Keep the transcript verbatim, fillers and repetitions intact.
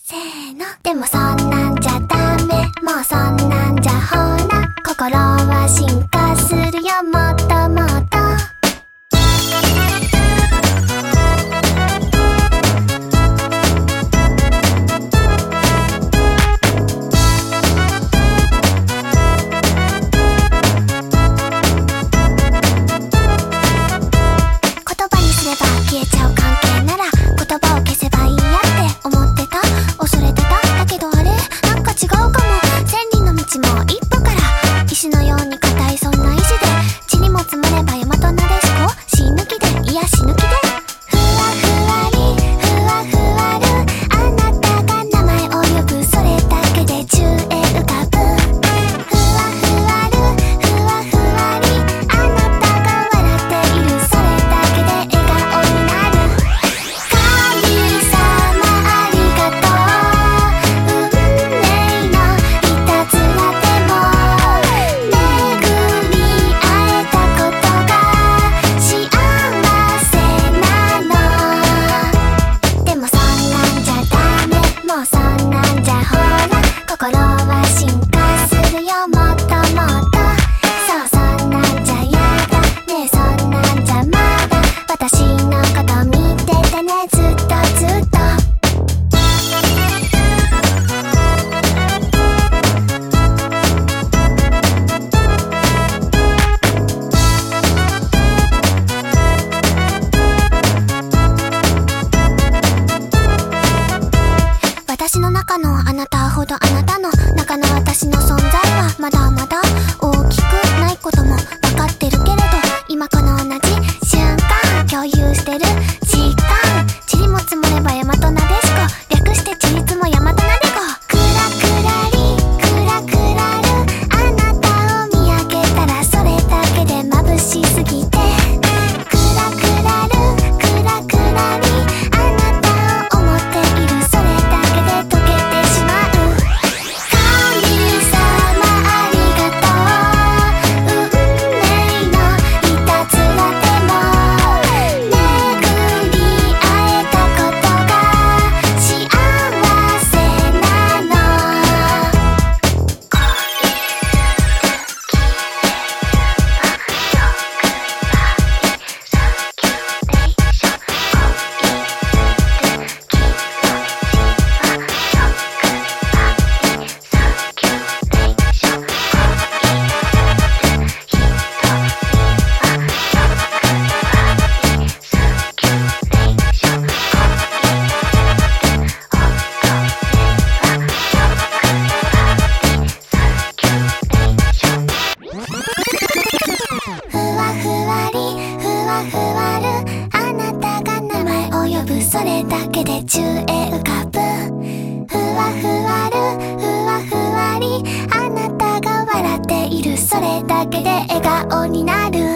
せーの。でもそんなんじゃダメ、もうそんなんじゃほら心は進化するよ、もっともっと。消えちゃう関係なら言葉を消せばいいやって思ってた、恐れてた。だけどあれなんか違うかも。千里の道も一歩から、石のように硬いそんな意志で、地にも積もれば大和なでしこ、死ぬ気でいや死ぬ気で、ふわふわりふわふわる、あなたが名前を呼ぶ、それだけで宙へ浮かぶ。ふわふわるふわふわり、あなたが笑っている、それだけで笑顔になる。神様ありがとう、運命のいたずらでも巡り会えたことが幸せなの。でもそんなんじゃダメ、もうそんなんじゃほら心は進化するよ、もっともっと。そうそんなんじゃやだねえ、そんなんじゃまだ私のこと見ててね、ずっとずっと。私の中のあなたほどあなたの中の私の存在はまだまだ大きくないことも分かってるけれど、今この同じ瞬間共有してる時間、塵も積もれば大和なでしこ、略してちりつも大和なでこ。クラクラリクラクラる、あなたを見上げたらそれだけで眩しすぎて、クラクラるクラクラリ、あなたを思っている、それだけで溶けてしまう。神様ありがとう、運命のいたずらでも巡り会えたことが幸せなの。ふわふわりふわふわる、あなたが名前を呼ぶ、それだけで宙へ浮かぶ。ふわふわるふわふわり、あなたが笑っている、それだけで笑顔になる。